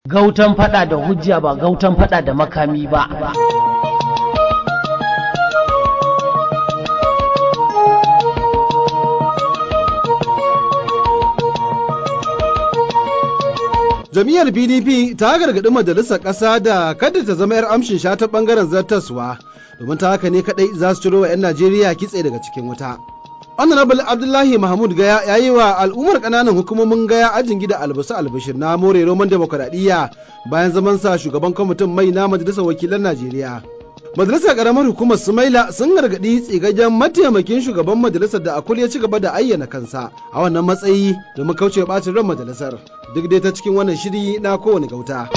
Gautan fada da hujja ba gautan fada da makami ba. Jam'iyyar PDP ta gargaɗi majalisar ƙasa da kada ta zama 'yar amshin sha ta ɓangaren zartaswa, domin ta haka ne kaɗai za su ciro wa 'yan Najeriya kitse daga cikin wuta. Honorable Abdullahi Mahmud Gaya ya yi wa al'ummar ƙananan hukumomin Gaya ajin gida albasu albashir na more roman demokuraɗiyya bayan zamansa shugaban kwamitin mai na majalisar wakilan Najeriya. Majalisar ƙaramar hukumar Sumaila sun gargaɗi tsigaggen mataimakin shugaban majalisar da Akul ya ci gaba da ayyana kansa a wannan matsayi domin kauce ɓacin ran majalisar, duk dai ta cikin wannan shiri na kowane gauta.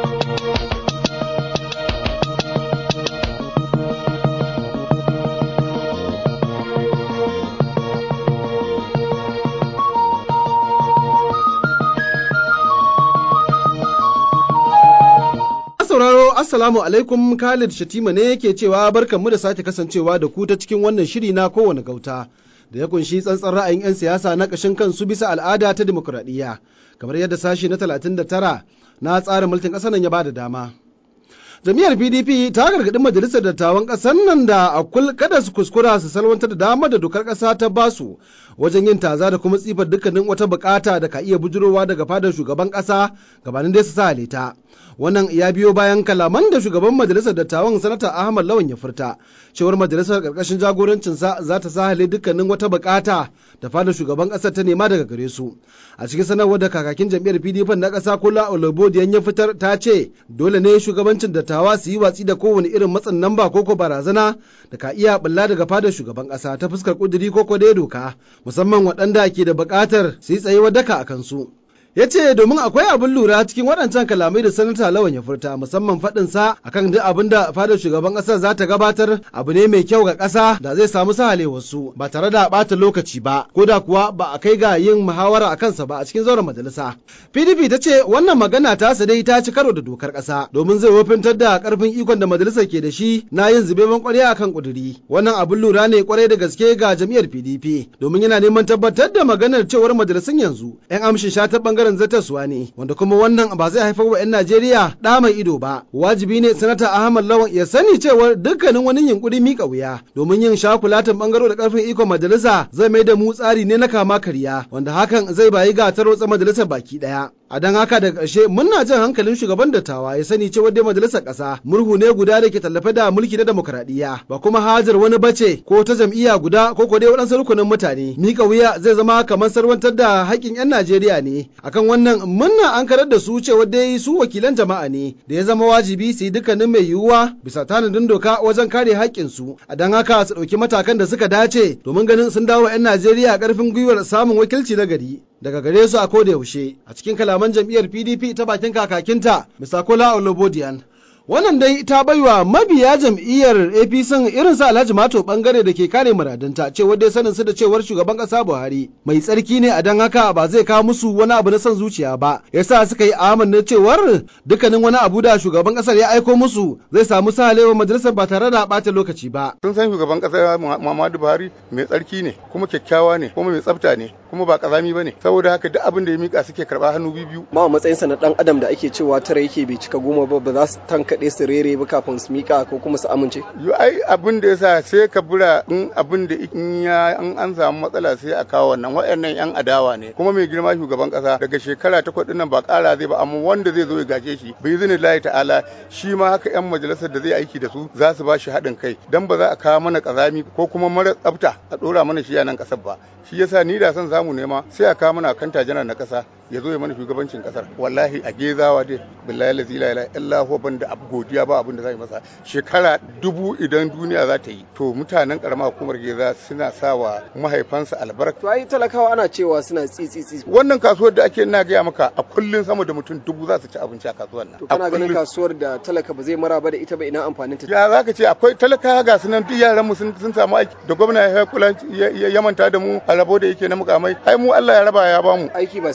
Assalamu alaikum, Khalid Shatima ne yake cewa barkanmu da sake kasancewa da ku ta cikin wannan shiri na kowane gauta da ya kunshi tsantsan ra'ayin 'yan siyasa na ƙashin kansu bisa al'ada ta dimokuraɗiyya kamar yadda sashi na 39 na tsarin mulkin ƙasar nan ya bada dama. Jami'ar PDP ta gargaɗi majalisar dattawan ƙasar nan da Akul kada su kuskura su salwantar da damar da dokar ƙasa ta basu wajen yin taza da kuma tsifar dukkanin wata bukata da ka iya bujurowa daga fadar shugaban ƙasa gabanin dai su sa haleta. Wannan ya biyo bayan kalaman da shugaban majalisar dattawan sanata Ahmad Lawan ya furta cewar majalisar karkashin jagorancinsa za ta sahale dukkanin wata bukata da fadar shugaban kasar ta nema daga gare su. A cikin sanarwar da kakakin jam'iyyar PDP na kasa Kula Olobodiyan ya fitar ta ce dole ne shugabancin dattawa su yi watsi da kowane irin matsin namba ko barazana da ka iya bulla daga fadar shugaban kasa ta fuskar kuduri ko dai doka, musamman waɗanda ke da bukatar su yi tsayuwar daka a kansu. Ya ce domin akwai abin lura cikin waɗancan kalamai da sanata Lawan ya furta, musamman faɗinsa akan duk abin da fadar shugaban ƙasar za ta gabatar abu ne mai kyau ga ƙasa da zai samu sahalewarsu ba tare da ɓata lokaci ba, ko da kuwa ba a kai ga yin muhawara a kansa ba a cikin zauren majalisa. PDP ta ce wannan magana ta dai ta ci karo da dokar ƙasa domin zai wofintar da ƙarfin ikon da majalisar ke da shi na yin zubeban ƙwarya akan ƙuduri. Wannan abin lura ne ƙwarai da gaske ga jam'iyyar PDP domin yana neman tabbatar da maganar cewar majalisun yanzu 'yan amshin sha ta ɓangaren zartaswa ne, wanda kuma wannan ba zai haifar wa 'yan Najeriya ɗa mai ido ba. Wajibi ne sanata Ahmad Lawan ya sani cewa dukkanin wani yunkuri mika wuya domin yin shakulatin bangaro da karfin ikon majalisa zai mai da mu tsari ne na kama karya, wanda hakan zai bayi ga tarwatsa majalisar baki ɗaya. A don haka da ƙarshe muna jan hankalin shugaban dattawa ya sani cewa dai majalisar ƙasa murhu ne guda da ke tallafe da mulki na demokradiyya ba kuma hajar wani bace ko ta jam'iyya guda ko dai waɗansu rukunin mutane. Mika wuya zai zama kamar sarwantar da haƙƙin 'yan Najeriya ne. Akan wannan muna an karar da su cewa dai su wakilan jama'a ne da ya zama wajibi su yi dukkanin mai yiwuwa bisa tanadin doka wajen kare haƙƙinsu. A don haka su ɗauki matakan da suka dace domin ganin sun dawo 'yan Najeriya ƙarfin gwiwar samun wakilci na gari daga gare su a koda yaushe. A cikin kalaman jam'iyyar PDP ta bakin kakakinta Mr. Kola Olobodiyan, wannan dai ta baiwa mabiya jam'iyyar APC irin su Alhaji Mato bangare da ke kare muradunta cewa dai sanin su da cewar shugaban kasa Buhari mai tsarki ne, a dan haka ba zai kawo musu wani abu na son zuciya ba, yasa suka yi amanna cewar dukkanin wani abu da shugaban kasar ya aiko musu zai samu sahalewa majalisar ba tare da bata lokaci ba. Sun san shugaban kasa Muhammadu Buhari mai tsarki ne kuma kyakkyawa ne kuma mai tsafta ne kuma ba kazami bane, saboda haka duk abin da ya mika suke karba hannu biyu. Ma matsayinsa na dan adam da ake cewa tare yake bai cika goma ba za su tankaɗe su rere ba kafin su mika ko kuma su amince. Yo ai abin da yasa sai ka bura in abin da in an samu matsala sai a kawo wannan wayannan yan adawa ne kuma mai girma shugaban kasa daga shekara 8 din nan ba kara zai ba, amma wanda zai zo ya gaje shi bai zini lahi ta'ala shi ma haka yan majalisar da zai aiki da su za su ba shi haɗin kai dan ba za a kawo mana kazami ko kuma mara tsafta a dora mana shi a nan kasar ba. Shi yasa ni da son zamu nema sai a kawo mana kanta janar na kasa ya zo ya mana shugabancin kasar. Wallahi a gezawa dai billahi la ilaha illa huwa banda abu godiya ba abin da zai masa. Shekara 1000 idan duniya za ta yi to mutanen karama hukumar geza suna sawa mahaifansa albarka. To ai talakawa ana cewa suna tsitsitsi. Wannan kasuwar da ake ina gaya maka a kullun sama da mutum 1000 za su ci abinci a kasuwar nan. To kana ganin kasuwar da talaka ba zai maraba da ita ba, ina amfanin ta? Ya zaka ce akwai talaka ga sunan duk yaran mu sun samu aiki da gwamnati ya kula ya manta da mu a rabo da yake na mukamai. Ai mu Allah ya raba ya bamu. Aiki ba sai da kuɗin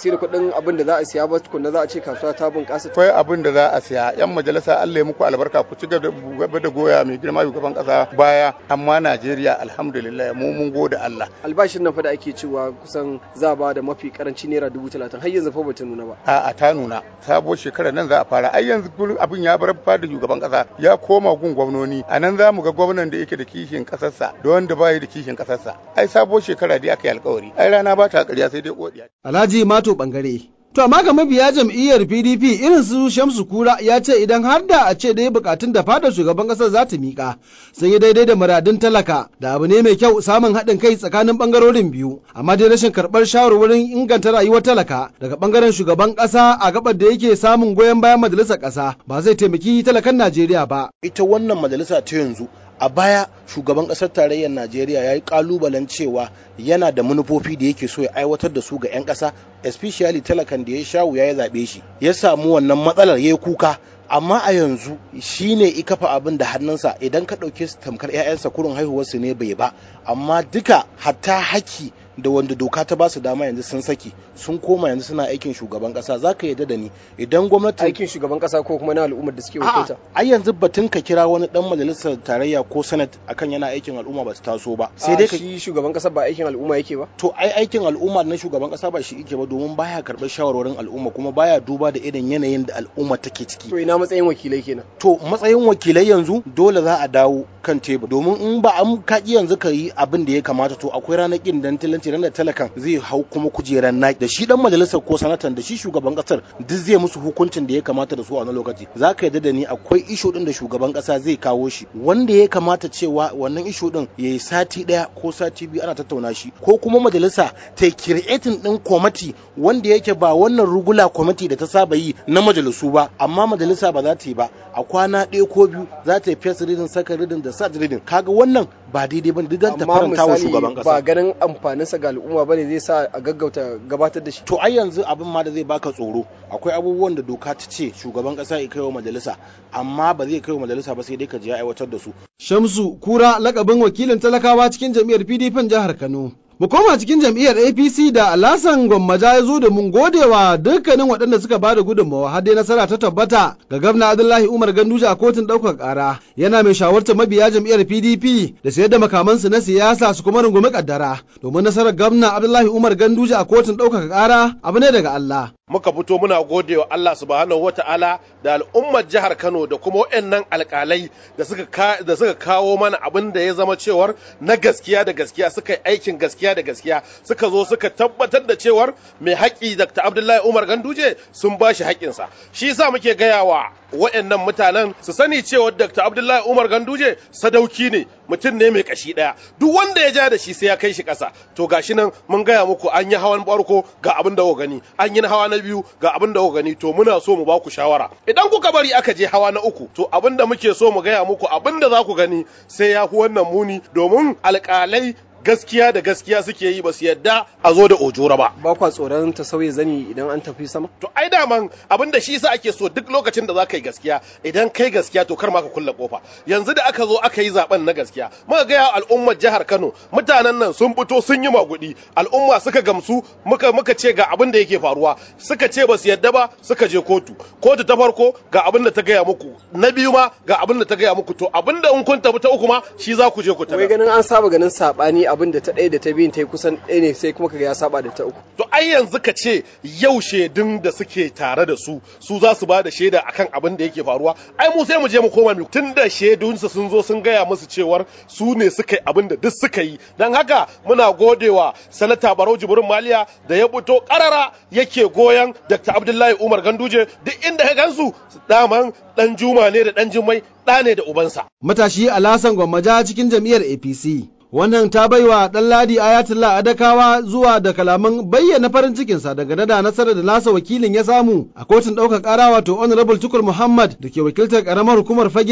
san abin da za a siya ba tukunna za a ce kasuwa ta bunƙasa. Akwai abin da za a siya, yan majalisa Allah ya muku albarka, ku ci gaba da goya mai girma shugaban kasa baya, amma Najeriya alhamdulillah mu mun gode Allah. Albashin nan fa da ake cewa kusan za ba da mafi karanci naira 30,000 har yanzu fa bata nuna ba. A'a ta nuna, sabuwar shekarar nan za a fara. Ai yanzu abin ya bar fada shugaban kasa ya koma gun gwamnoni, a nan za mu ga gwamnan da yake da kishin kasarsa da wanda ba da kishin kasarsa. Ai sabuwar shekara dai aka yi alkawari, ai rana ba ta ƙarya sai dai kodiya. Alhaji Mato Bangare. To amma ga mabiya jam'iyyar PDP irin su Shamsu Kura ya ce idan har da a ce dai bukatun da fadar shugaban kasar za ta miƙa sun yi daidai da muradun talaka da abu ne mai kyau samun haɗin kai tsakanin bangarorin biyu, amma dai rashin karɓar shawarwarin inganta rayuwar talaka daga bangaren shugaban ƙasa a gabar da yake samun goyon bayan majalisar ƙasa ba zai taimaki talakan Najeriya ba. Ita wannan majalisa ta yanzu a baya shugaban ƙasar tarayyar Najeriya ya yi ƙalubalen cewa yana da manufofi da yake so ya aiwatar da su ga 'yan ƙasa, especially talakan da ya sha wuya ya zaɓe shi ya samu wannan matsalar ya yi kuka, amma a yanzu shi ne i kafa abin da hannunsa, idan ka ɗauke su tamkar 'ya'yansa kurin haihuwarsu ne bai ba, amma duka hatta haki da wanda doka ta ba su dama yanzu sun saki sun koma yanzu suna aikin shugaban kasa. Za ka yarda da ni idan gwamnati aikin shugaban kasa ko kuma na al'ummar da suke wakilta? Ai yanzu batun ka kira wani dan majalisar tarayya ko senate akan yana aikin al'umma ba su taso ba, sai dai shi shugaban kasa ba aikin al'umma yake ba. To ai aikin al'umma na shugaban kasa ba shi yake ba, domin baya karɓar shawarwarin al'umma kuma baya duba da irin yanayin da al'umma take ciki. To ina matsayin wakilai kenan? To matsayin wakilai yanzu dole za a dawo kan tebur, domin in ba an kaki yanzu ka yi abin da ya kamata to akwai ranar kin dan tilanci ran da talakan zai hau kuma kujeran naki da shi dan majalisar ko sanatan da shi shugaban kasar duk zai musu hukuncin da ya kamata da su a wani lokaci. Za ka yarda da ni akwai isho din da shugaban kasa zai kawo shi wanda ya kamata cewa wannan isho din yayi sati daya ko sati biyu ana tattauna shi, ko kuma majalisa ta creating din committee wanda yake ba wannan rugula committee da ta saba yi na majalisu ba, amma majalisa ba za ta yi ba, a kwana ɗaya ko biyu za ta yi first reading, second reading da third reading. Kaga wannan ba daidai bane duk ta faranta wa shugaban kasa. Ba ganin amfaninsa ga al'umma bane zai sa a gaggauta gabatar da shi. To ai yanzu abin ma da zai baka tsoro, akwai abubuwan da doka ta ce shugaban kasa ya kaiwa majalisa, amma ba zai kaiwa majalisa ba sai dai ka je aiwatar da su. Shamsu Kura lakabin wakilin talakawa cikin jam'iyyar PDP jihar Kano. Mu koma cikin jam'iyyar APC da Alasan Gwammaja ya zo da mun godewa dukkanin waɗanda suka ba da gudunmawa har dai nasara ta tabbata ga gwamna Abdullahi Umar Ganduje a kotun ɗaukar ƙara. Yana mai shawartar mabiya jam'iyyar PDP da sayar da makamansu na siyasa su kuma rungumi ƙaddara domin nasarar gwamna Abdullahi Umar Ganduje a kotun ɗaukar ƙara abu ne daga Allah. Muka fito muna gode wa Allah subhanahu wata'ala da al'ummar jihar Kano da kuma waɗannan alƙalai da suka kawo mana abin da ya zama cewar na gaskiya da gaskiya, suka yi aikin gaskiya da gaskiya, suka zo suka tabbatar da cewar mai haƙƙi Dr. Abdullahi Umar Ganduje sun ba shi haƙƙinsa. Shi yasa muke gaya wa waɗannan mutanen su sani cewa Dr. Abdullahi Umar Ganduje sadauki ne, mutum ne mai kashi ɗaya, duk wanda ya ja da shi sai ya kai shi ƙasa. To gashi nan mun gaya muku an yi hawan farko ga abin da gani, an yi hawa na biyu ga abin da gani, to muna so mu ba ku shawara. Idan kuka bari aka je hawa na uku, to abin da muke so mu gaya muku abin da za ku gani sai ya fi wannan muni, domin alƙalai gaskiya da gaskiya suke yi, ba su yadda a zo da ojora ba. Ba kwa tsoron ta sauya zani idan an tafi sama? To ai daman abin da shi sa ake so duk lokacin da za ka yi gaskiya, idan kai gaskiya to kar ma ka kulle kofa. Yanzu da aka zo aka yi zaben na gaskiya, muka ga al'ummar jihar Kano mutanen nan sun fito sun yi magudi, al'umma suka gamsu, muka ce ga abin da yake faruwa, suka ce ba su yadda ba, suka je kotu ta farko ga abin da ta gaya muku, na biyu ma ga abin da ta gaya muku, to abin da in kun tafi ta uku ma shi za ku je ku tafi. Wai ganin an saba ganin sabani abin da ta ɗaya da ta biyun ta yi kusan ɗaya ne, sai kuma kaga ya saba da ta uku. To ai yanzu ka ce yau shaidun da suke tare da su za su ba da shaida akan abin da yake faruwa, ai mu sai mu je mu koma mu tun da shaidunsu sun zo sun gaya musu cewar su ne suka yi abin da duk suka yi. Dan haka muna godewa sanata Barau Jibrin Maliya da ya fito karara yake goyon Dr. Abdullahi Umar Ganduje, duk inda ka gansu daman dan Juma ne da dan Jummai, ɗa ne da ubansa. Matashi Alasan Gwammaja cikin jam'iyyar APC. Wannan ta baiwa Ɗanladi Ayatollah Adakawa zuwa da kalaman bayyana farin cikinsa daga da nasarar da nasa wakilin ya samu a kotun ɗaukar ƙara wato Honorable Tukur Muhammad da ke wakiltar ƙaramar hukumar Fage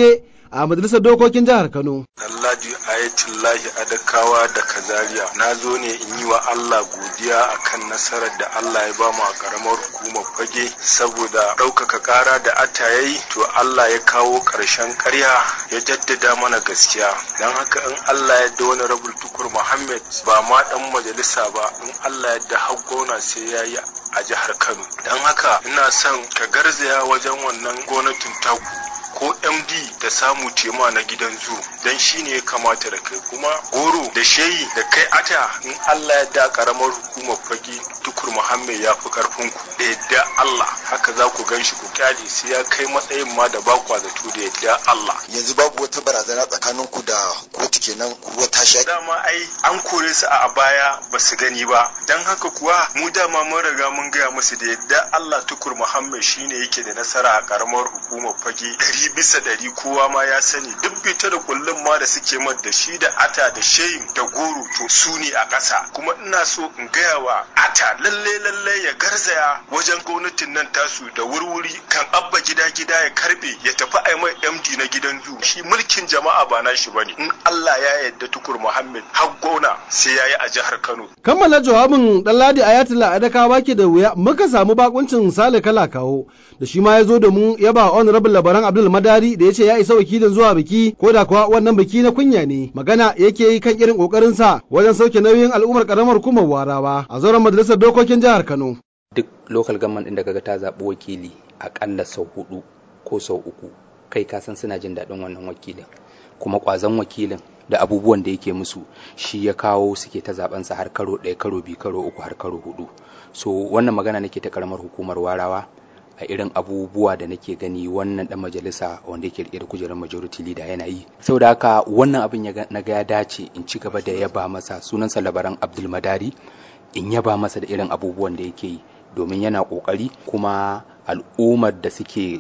a majalisar dokokin jihar Kano. Alhaji Ayatullahi Adakawa da Kazariya, na zo ne in yi wa Allah godiya akan nasarar da Allah ya bamu a karamar hukumar Fage, saboda ɗaukaka ƙara da ata yayi to Allah ya kawo ƙarshen ƙarya ya jaddada mana gaskiya. Don haka in Allah ya yarda wani Rabul Tukur Muhammad ba ma ɗan majalisa ba, in Allah ya yarda har gona sai ya yi a jihar Kano. Don haka ina son ka garzaya wajen wannan gwamnatin taku ko MD da samu tema na gidan zu, dan shi ne ya kamata da kai, kuma goro da shayi da kai ata in Allah ya da karamar hukumar Fage Tukur Muhammad ya fi karfin ku da yadda Allah, haka za ku ganshi ku kyale sai ya kai matsayin ma da ba kwa zato da yadda Allah. Yanzu babu wata barazana tsakanin ku da kotu kenan, kuwa ta sha dama ai an kore su a baya ba su gani ba, dan haka kuwa mu dama mun riga mun gaya musu da yadda Allah Tukur Muhammad shine yake da nasara a karamar hukumar Fage 100% kowa ma ya sani, duk bita da kullum ma da suke mar da shi da ata da shayin da goro to su ne a ƙasa. Kuma ina so in gaya wa ata lalle ya garzaya wajen gwamnatin nan tasu da wurwuri kan abba gida ya karbe ya tafi a mai MD na gidan zu, shi mulkin jama'a ba na shi bane. In Allah ya yarda Tukur Muhammad har gona sai yayi a jihar Kano. Kammala jawabin Ɗanladi Ayatollah Adakawa ke da wuya muka samu bakuncin Sale Kala Kawo da shi ma ya zo domin yaba Honorable Labaran Abdul Madari da ya ce ya isa wakilin zuwa biki, ko da kuwa wannan biki na kunya ne. Magana yake yi kan irin kokarinsa wajen sauke nauyin al'ummar karamar hukumar Warawa a zauren majalisar dokokin jihar Kano. Duk local government din da kaga ta zaɓi wakili akalla sau 4 ko sau 3, kai ka san suna jin daɗin wannan wakilin, kuma ƙwazon wakilin da abubuwan da yake musu shi ya kawo suke ta zaben sa har karo 1, karo 2, karo 3 har karo 4. So wannan magana nake ta karamar hukumar Warawa a irin abubuwa da nake gani wannan dan majalisa wanda yake rike da kujerar majority leader yana yi. Saboda haka wannan abin na ga ya dace in ci gaba da yaba masa, sunansa Labaran Abdul Madari, in yaba masa da irin abubuwan da yake yi domin yana kokari, kuma al'ummar da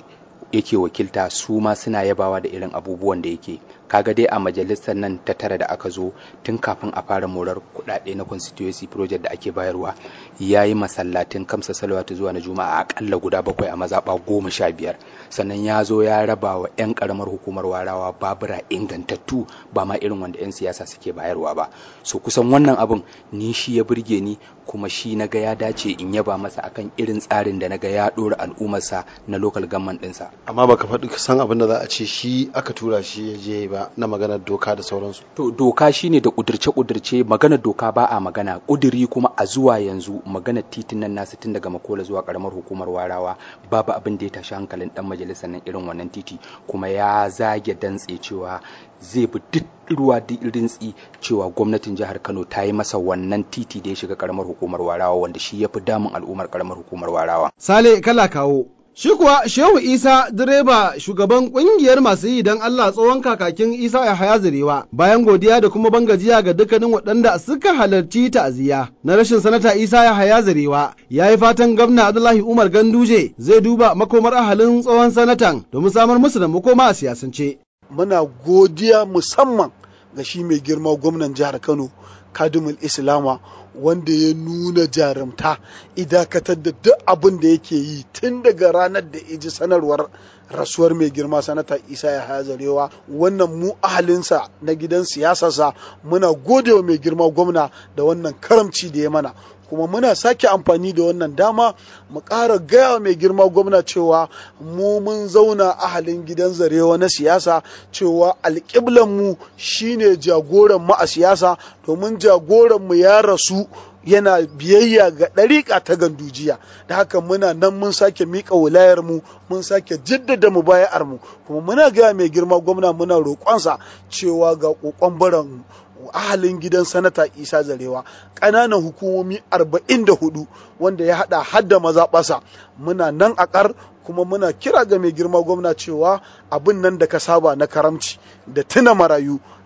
yake wakilta su ma suna yabawa da irin abubuwan da yake. Kaga dai a majalisar nan ta tara da aka zo tun kafin a fara morar kudade na constituency project da ake bayarwa, yayi masallatin kamsa salawatu zuwa na juma'a akalla guda 7 a mazaba 15, sannan ya zo ya raba wa 'yan karamar hukumar Warawa babura ingantattu ba ma irin wanda 'yan siyasa suke bayarwa ba. So kusan wannan abin ni shi ya burge ni, kuma shi naga ya dace in yaba masa akan irin tsarin da naga ya dora al'ummarsa na local government ɗinsa. Amma baka faɗi san abin da za a ce shi aka tura shi ya je ba na maganar doka da sauransu. To doka shine da kudirce maganar doka ba a magana kudiri, kuma a zuwa yanzu maganar titin nan nasu tun daga Makola zuwa karamar hukumar Warawa babu abin da ya tashi hankalin dan majalisar nan irin wannan titi, kuma ya zage dantse cewa zai bi duk ruwa da rintsi cewa gwamnatin jihar Kano ta yi masa wannan titi da ya shiga karamar hukumar Warawa wanda shi ya fi damun al'ummar karamar hukumar Warawa. Sale Kala Kawo. Shi kuwa Shehu Isa direba shugaban kungiyar masu yi don Allah tsohon kakakin Isa Yahaya Zirewa, bayan godiya da kuma bangajiya ga dukkanin waɗanda suka halarci ta'aziyya na rashin sanata Isa Yahaya Zirewa, ya yi fatan gwamna Abdullahi Umar Ganduje zai duba makomar ahalin tsohon sanatan domin samar musu da makoma a siyasance. Muna godiya musamman ga shi mai girma gwamnan jihar Kano Kadimul Islama, wanda ya nuna jarumta idakatar da duk abin da yake yi tun daga ranar da iji sanarwar rasuwar mai girma sanata Isa Yahaya Zarewa. Wannan mu ahalinsa na gidan siyasarsa muna gode wa mai girma gwamna da wannan karamci da ya mana, kuma muna sake amfani da wannan dama mu ƙara gaya mai girma gwamna cewa mu mun zauna ahalin gidan Zarewa na siyasa, cewa alƙiblanmu shine jagoran mu a siyasa, domin jagoran mu ya rasu yana biyayya ga ɗariƙa ta Gandujiya. Da haka muna nan mun sake miƙa wilayar mu, mun sake jaddada mu bayar mu, kuma muna gaya mai girma gwamna muna roƙonsa cewa ga ƙoƙon baran ahalin gidan sanata Isa Zarewa ƙananan hukumomi 44 wanda ya haɗa hadda mazaɓasa, muna nan a ƙar, kuma muna kira ga mai girma gwamna cewa abin nan da ka saba na karamci da tuna marayu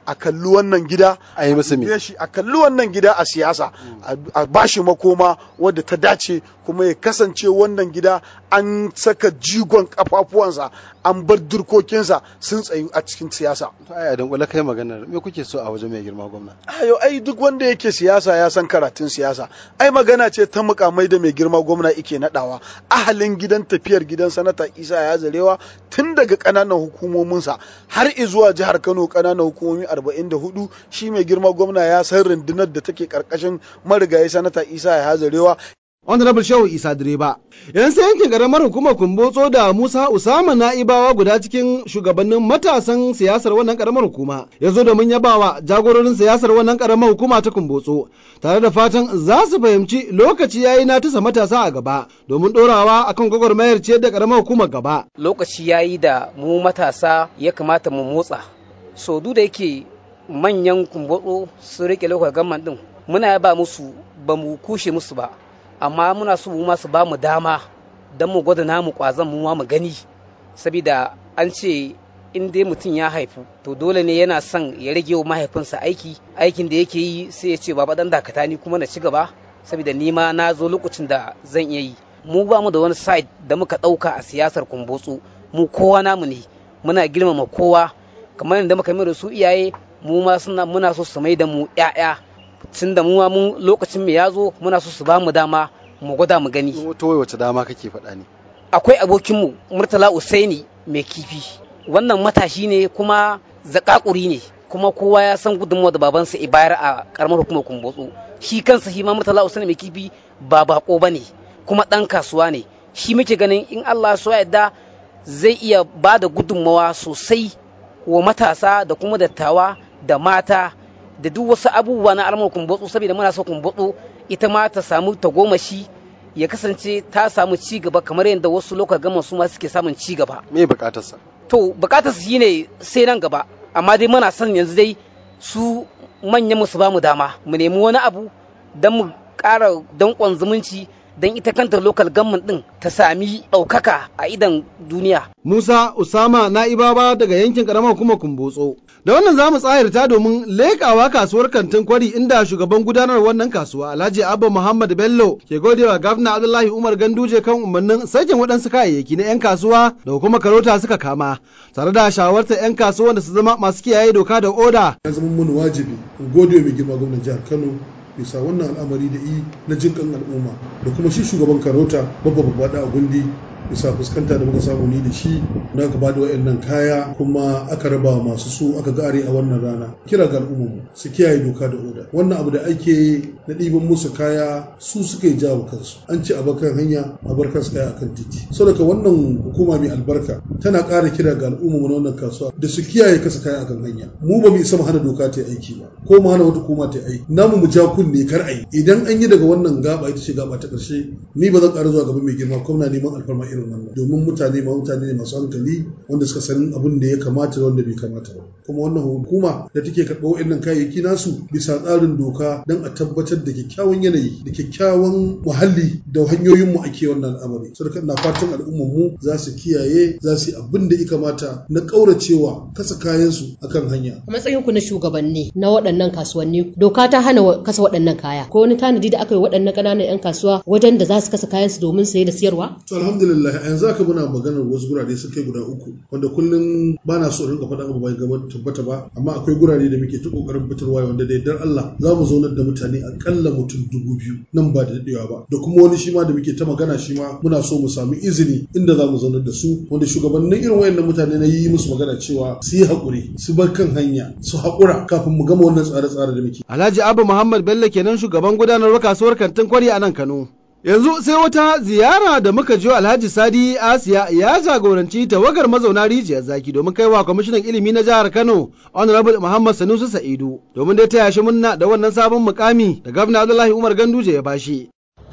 a kalli wannan gida a yi musu a kalli wannan gida a siyasa a bashi makoma wadda ta dace kuma ya kasance wannan gida an saka jigon kafafuwansa an bar durkokinsa sun tsayu a cikin siyasa. To ai dan kula kai maganar me kuke so a wajen mai girma gwamna? Ai duk wanda yake siyasa ya san karatun siyasa. Ai magana ce ta mukamai da mai girma gwamna yake nadawa. Ahalin gidan tafiyar gidan sanata Isa ya zarewa tun daga ƙananan hukumominsa har zuwa jihar Kano ƙananan hukumomi 44 shi mai girma gwamna ya san rundunar da take karkashin marigayi sanata Isa ya zarewa. Honorable Shehu Isa Direba. Yan sai yankin karamar hukumar Kumbotso da Musa Usama Na'ibawa guda cikin shugabannin matasan siyasar wannan karamar hukuma ya zo domin yabawa jagororin siyasar wannan karamar hukuma ta Kumbotso tare da fatan za su fahimci lokaci yayi na tusa matasa a gaba domin dorawa akan gwagwarmayar ciyar da karamar hukumar gaba. Lokaci yayi da mu matasa ya kamata mu motsa. So duk da yake manyan Kumbotso su rike lokacin gamman din muna yaba musu ba mu kushe musu ba. Amma muna so mu masu ba mu dama don mu gwada namu kwazon mu mu gani saboda an ce in dai mutum ya haifu to dole ne yana son ya rage wa mahaifinsa aikin da yake yi sai ya ce baba dan dakata ni kuma na ci gaba saboda ni ma na zo lokacin da zan iya yi mu ba mu da wani side da muka dauka a siyasar Kumbotso mu kowa namu ne muna girmama kowa kamar yadda muka mai da su iyaye mu ma muna so su mai da mu ƴaƴa tun da mun lokacin mu ya zo muna so su ba mu dama mu gwada mu gani. To wai wace dama kake faɗa ne? Akwai abokinmu Murtala Usaini mai kifi. Wannan matashi ne kuma zakakuri ne kuma kowa ya san gudunmawa da babansa Ibayar a karamar hukumar Kumbotso. Shi kansa shi ma Murtala Usaini mai kifi ba bako bane kuma ɗan kasuwa ne. Shi muke ganin in Allah so yarda zai iya ba da gudunmawa sosai wa matasa da kuma dattawa da mata da duk wasu abubuwa na al'amuran Kumbotso saboda muna so Kumbotso ita ma ta samu tagomashi ya kasance ta samu ci gaba kamar yadda wasu lokacin gama su ma suke samun ci gaba. Me bukatarsa? To bukatarsa shine sai nan gaba amma dai muna son yanzu dai su manyan mu su ba mu dama mu nemi wani abu don mu ƙara danƙon zumunci don ita kanta local government din ta sami ɗaukaka a idan duniya. Musa Usama Na'ibawa daga yankin karamar hukumar Kumbotso. Da wannan za mu tsayarta domin leƙawa kasuwar kantin kwari inda shugaban gudanar wannan kasuwa Alhaji Abba Muhammad Bello ke godewa Gwamna Abdullahi Umar Ganduje kan umarnin sakin waɗansu kayayyaki na 'yan kasuwa da kuma karota suka kama tare da shawartar 'yan kasuwa da su zama masu kiyaye doka da oda. Ya zama mun wajibi in gode mai girma gwamnan jihar Kano bisa wannan al'amari da yi na jinkan al'umma da kuma shi shugaban karota babba da gundi bisa fuskanta da muka samu ni da shi na gaba da wayannan kaya kuma aka raba masu su aka gare a wannan rana kira ga al'umma su kiyaye doka da oda wannan abu da ake na ɗiban musu kaya su suka yi jawo kansu an ce a bakan hanya a bar kansu kaya akan titi saboda wannan hukuma mai albarka tana ƙara kira ga al'umma na wannan kasuwa da su kiyaye kasa kaya akan hanya mu ba mu isa mu hana doka ta yi aiki ba ko mu hana wata hukuma ta yi aiki namu mu ja kunne kar a yi idan an yi daga wannan gaba ita ce gaba ta ƙarshe ni ba zan ƙara zuwa gaban mai girma kuma na neman alfarma irin wannan domin mutane ne masu hankali wanda suka san abin da ya kamata da wanda bai kamata ba kuma wannan hukuma da take karɓar waɗannan kayayyaki nasu bisa tsarin doka don a tabbatar da kyakkyawan yanayi da kyakkyawan muhalli da hanyoyin mu ake wannan al'amari saboda ina fatan al'ummar mu za su kiyaye za su yi abin da ya kamata na ƙauracewa kasa kayan su akan hanya a matsayin ku na shugabanni na waɗannan kasuwanni doka ta hana kasa waɗannan kaya ko wani tanadi da aka yi waɗannan ƙananan 'yan kasuwa wajen da za su kasa kayan su domin saye da siyarwa to alhamdulillah yanzu aka muna maganar wasu gurare sun kai guda 3 wanda kullum ba na so in rinka faɗa abu bai gaba tabbata ba amma akwai gurare da muke ta kokarin fitarwa wanda da yardar Allah za mu zaunar da mutane akalla mutum 2000 nan ba da daɗewa ba da kuma wani shi ma da muke ta magana shi ma muna so mu samu izini inda za mu zaunar da su wanda shugabannin irin wayannan mutane na yi musu magana cewa su yi haƙuri su bar kan hanya su haƙura kafin mu gama wannan tsare-tsare da muke. Alhaji Abu Muhammad Bello kenan shugaban gudanarwar kasuwar kantin kwari a nan Kano. Yanzu sai wata ziyara da muka jiyo Alhaji Sadi Asiya ya jagoranci tawagar mazauna rijiyar zaki domin kaiwa kwamishinan ilimi na jihar Kano Honorable Muhammad Sanusi Sa'idu domin dai taya shi munna da wannan sabon mukami da Gwamna Abdullahi Umar Ganduje ya bashi.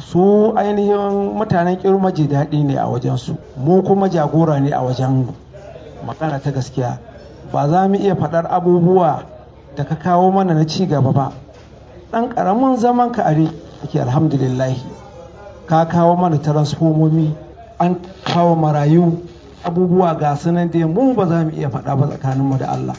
Su ainihin mutanen Kirma ji daɗi ne a wajen su, mu kuma jagora ne a wajen magana ta gaskiya. Ba za mu iya faɗar abubuwa da ka kawo mana na ci gaba ba. Ɗan ƙaramin zaman ka are ake alhamdulillahi. Ka kawo mana transformomi an kawo marayu abubuwa ga sunan da mu ba za mu iya faɗa ba tsakaninmu da Allah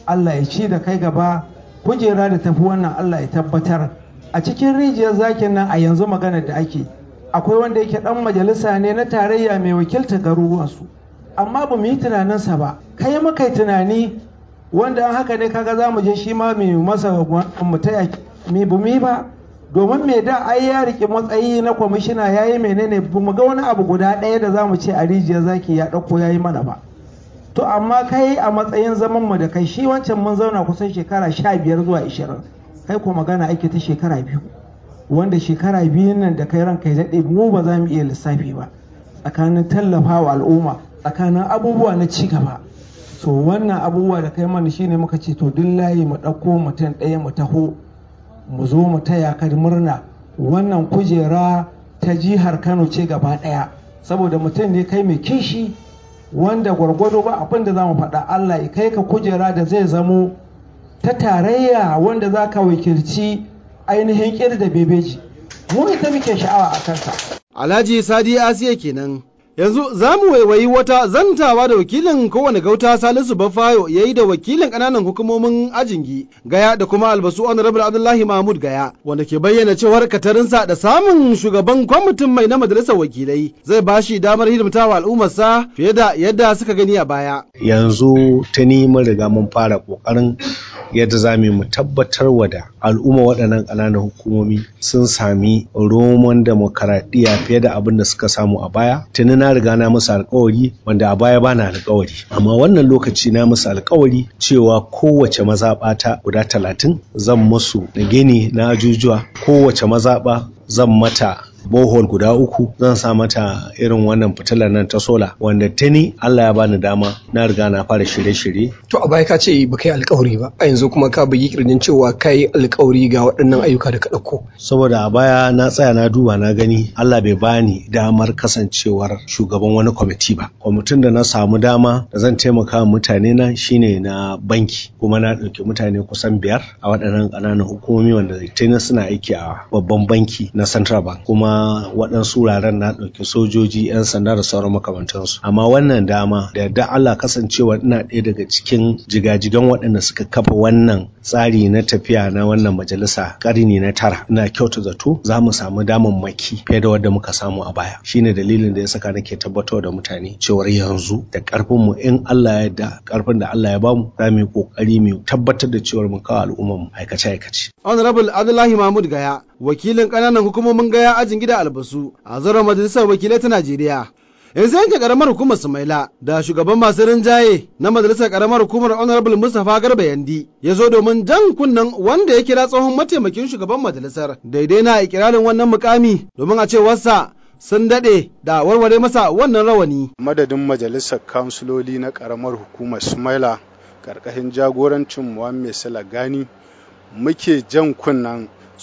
Allah ya ci da kai gaba, kujera da tafi wannan Allah ya tabbatar. A cikin rijiyar zakin nan a yanzu maganar da ake, akwai wanda yake dan majalisa ne na tarayya mai wakilta garuruwansu, amma ba mu yi tunaninsa ba. Kai muka yi tunani wanda an haka ne kaga za mu je shi ma mai masa mu taya mi bu mi ba, domin me da ai ya riƙe matsayi na kwamishina ya yi menene, ba mu ga wani abu guda ɗaya da za mu ce a rijiyar zaki ya ɗauko ya yi mana ba. To amma kai a matsayin zaman mu da kai, shi wancan mun zauna kusan shekara 15 zuwa 20, kai ko magana ake ta shekara 2, wanda shekara 2 nan da kai ranka ya daɗe mu ba za mu iya lissafi ba, tsakanin tallafawa al'umma, tsakanin abubuwa na ci gaba. So wannan abubuwa da kai mana shine muka ce to duk layi mu ɗauko mutum ɗaya mu taho mu zo mu taya ka murna. Wannan kujera ta jihar Kano ce gaba ɗaya, saboda mutum ne kai mai kishi wanda gwargwado ba abin da za mu faɗa. Allah ya kai ka kujera da zai zamo ta tarayya wanda za ka wakilci ainihin ƙir da bebeji. Mu ita muke sha'awa a kansa. Alhaji Sadi Asiya kenan. Yanzu za mu waiwayi wata zantawa da wakilin kowane gauta Salisu Bafayo ya yi da wakilin ƙananan hukumomin Ajingi, Gaya da kuma Albasu Honorable Abdullahi Mahmud Gaya, wanda ke bayyana cewar katarinsa da samun shugaban kwamitin mai na majalisar wakilai zai ba shi damar hidimtawa al'ummarsa fiye da yadda suka gani a baya. Yanzu ta ni mun riga mun fara ƙoƙarin yadda za mu tabbatar wa da al'umma waɗannan ƙananan hukumomi sun sami roman demokaradiyya fiye da abin da suka samu a baya. Tuni na riga na musu alƙawari wanda a baya bana alƙawari, amma wannan lokaci na musu alƙawari cewa kowace mazaɓata guda 30 zan musu da gini na ajujuwa, kowace mazaɓa zan mata bohol guda 3, zan sa mata irin wannan fitilar nan ta sola, wanda tuni Allah ya bani dama na riga na fara shirye-shirye. To a baya ka ce ba kai alƙawari ba, a yanzu kuma ka bugi kirjin cewa kai alƙawari ga waɗannan ayyuka da ka ɗauko. Saboda a baya na tsaya na duba na gani Allah bai bani damar kasancewar shugaban wani kwamiti ba. Kwamitin da na samu dama da zan taimaka mutane na shine na banki, kuma na ɗauki mutane kusan 5 a waɗannan ƙananan hukumomi wanda tuni suna aiki a babban banki na Central Bank, kuma waɗansu wuraren na ɗauki sojoji, 'yan sanda da sauran makamantansu. Amma wannan dama da yadda Allah kasancewa ina ɗaya daga cikin jigajigan waɗanda suka kafa wannan tsari na tafiya na wannan majalisa ƙarni na 9, ina kyauta zato za mu samu damammaki fiye da wadda muka samu a baya. Shine dalilin da ya saka nake tabbatar da mutane cewar yanzu da ƙarfinmu in Allah ya yarda, ƙarfin da Allah ya bamu, za mu yi ƙoƙari mu tabbatar da cewar mun kawo al'ummar aikace-aikace. Honorable Abdullahi Mahmud Gaya, wakilin ƙananan hukumomin Gaya Ajin gida Albasu a zauren majalisar wakilai ta Najeriya. Yanzu yanke karamar hukumar Sumaila da shugaban masu rinjaye na majalisar karamar hukumar Honorable Mustapha Garba Yandi ya zo domin jan kunnen wanda ya kira tsohon mataimakin shugaban majalisar daidai na ikirarin wannan mukami, domin a cewarsa sun daɗe da warware masa wannan rawani. Madadin majalisar kansuloli na karamar hukumar Sumaila karkashin jagorancin Muhammad Salagani muke jan kunnen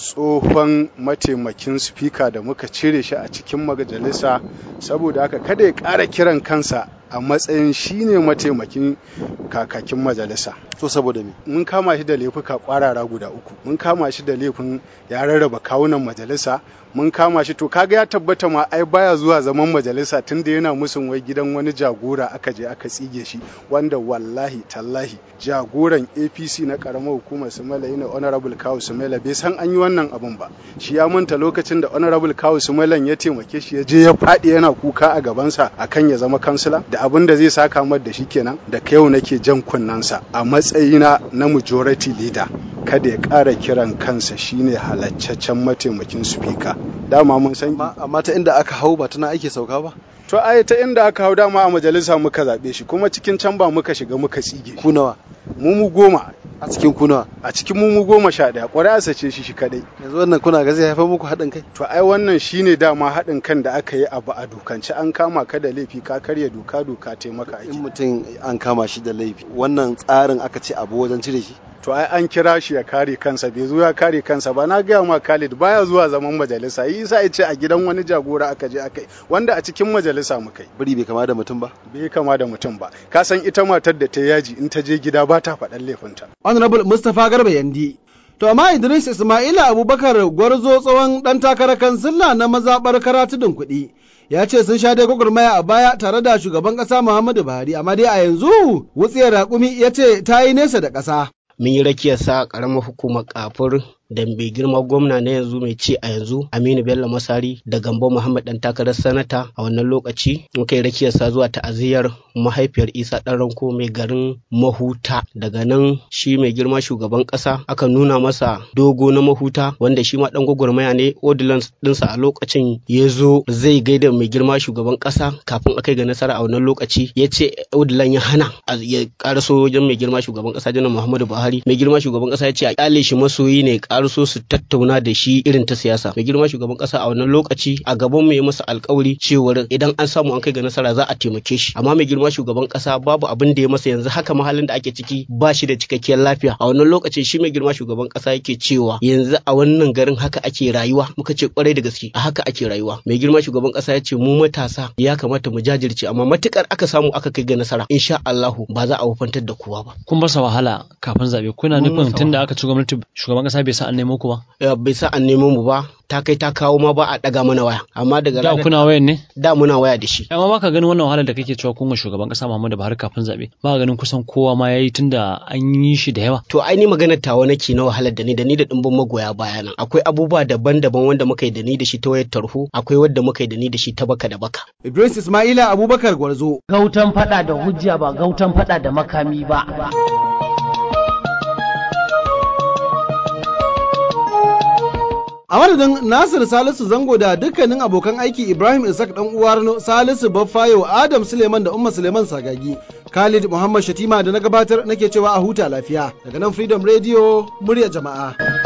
tsohon mataimakin spika da muka cire shi a cikin majalisa, saboda haka kada ya ƙara kiran kansa a matsayin shine mataimakin kakakin majalisa. To saboda me? Mun kama shi da laifuka kwarara guda 3. Mun kama shi da laifin ya rarraba kawunan majalisa, mun kama shi, to kaga ya tabbata ma ai baya zuwa zaman majalisa tunda yana musun wai gidan wani jagora aka je aka tsige shi, wanda wallahi tallahi jagoran APC na karamar hukumar Sumaila yana Honorable Kawu Sumaila bai san an yi wannan abun ba. Shi ya manta lokacin da Honorable Kawu Sumaila ya taimake shi ya je ya faɗi yana kuka a gabansa akan ya zama kansila, da abin da zai saka mar da shi kenan. Da yau nake jan kunnansa a matsayina na majority leader, kada ya ƙara kiran kansa shine halaccacen mataimakin speaker. Dama mun san amma ta inda aka hau ba tana ake sauka ba. To ai ta inda aka hau dama a majalisa muka zaɓe shi, kuma cikin can ba muka shiga muka tsige. Ku nawa? Mu 10. A cikin ku nawa? A cikin mu 11. Ƙuri'a sace shi kadai. Yanzu wannan kuna ga zai haifar muku haɗin kai? To ai wannan shine dama haɗin kan da aka yi abu a dokance, an kama ka da laifi ka karya doka taimaka aiki. In mutum an kama shi da laifi, wannan tsarin aka ce abu wajen cire shi? To ai an kira shi ya kare kansa, bai zo ya kare kansa ba. Na gaya ma Khalid baya zuwa zaman majalisa, yi sa ya ce a gidan wani jagora aka je aka yi, wanda a cikin majalisa muka yi. Biri bai kama da mutum ba? Bai kama da mutum ba. Ka san ita matar da ta yaji in ta je gida ba ta faɗan laifinta. Honorable Mustapha Garba Yandi. To amma Idris Ismaila Abubakar Gwarzo tsohon ɗan takarar kansila na mazaɓar Karatudun kuɗi ya ce sun sha dai gwagwarmaya a baya tare da shugaban ƙasa Muhammadu Buhari, amma dai a yanzu wutsiyar raƙumi ya ce ta yi nesa da ƙasa. Mun yi rakiyarsa ƙaramar hukumar Kafur da mai girma gwamna na yanzu mai ci a yanzu Aminu Bello Masari da Gambo Muhammad dan takarar sanata a wannan lokaci muka yi rakiyarsa zuwa ta'aziyar mahaifiyar Isa dan Ranko mai garin Mahuta. Daga nan shi mai girma shugaban kasa aka nuna masa dogo na Mahuta wanda shi ma dan gwagwarmaya ne. Ordinance dinsa a lokacin ya zo zai gaida mai girma shugaban kasa kafin a kai ga nasara a wannan lokaci ya ce ordinance ya hana ya karaso wajen mai girma shugaban kasa Janar Muhammadu Buhari. Mai girma shugaban kasa ya ce a kyale shi masoyi ne so su tattauna da shi irin ta siyasa. Mai girma shugaban kasa a wannan lokaci a gaban mu ya masa alkawari cewa idan an samu an kai ga nasara za a taimake shi, amma mai girma shugaban kasa babu abin da ya masa yanzu haka mahalin da ake ciki ba shi da cikakkiyar lafiya. A wannan lokacin shi mai girma shugaban kasa yake cewa yanzu a wannan garin haka ake rayuwa. Muka ce kwarai da gaske a haka ake rayuwa. Mai girma shugaban kasa ya ce mu matasa ya kamata mu jajirce, amma matukar aka samu aka kai ga nasara insha Allahu ba za a wufantar da kowa ba. Kun bar sa wahala kafin zabe, kuna nufin tunda aka ci gwamnati shugaban kasa bai sa an nemo ku ba? Bai sa an nemo mu ba, ta kai ta kawo ma ba a daga mana waya, amma daga da kuna wayan ne? Da muna waya da shi. Amma baka ganin wannan wahalar da kake cewa kun shugaban kasa Muhammadu Buhari kafin zabe, ba ganin kusan kowa ma yayi tunda an yi shi da yawa. To ai ni maganar tawa nake na wahalar da ni da dimbin magoya bayana. Akwai abubuwa daban-daban wanda muka yi da ni da shi ta wayar tarho, akwai wanda muka yi da ni da shi ta baka da baka. Idris Ismaila Abubakar Gwarzo. Gautan fada da hujja ba gautan fada da makami ba. A madadin Nasir Salisu Zango da dukkanin abokan aiki Ibrahim Isaac dan uwarno, Salisu Baffayo, Adam Suleiman da Umma Suleiman Sagagi, Khalid Muhammad Shatima da na gabatar nake cewa a huta lafiya. Daga nan Freedom Radio, muryar jama'a.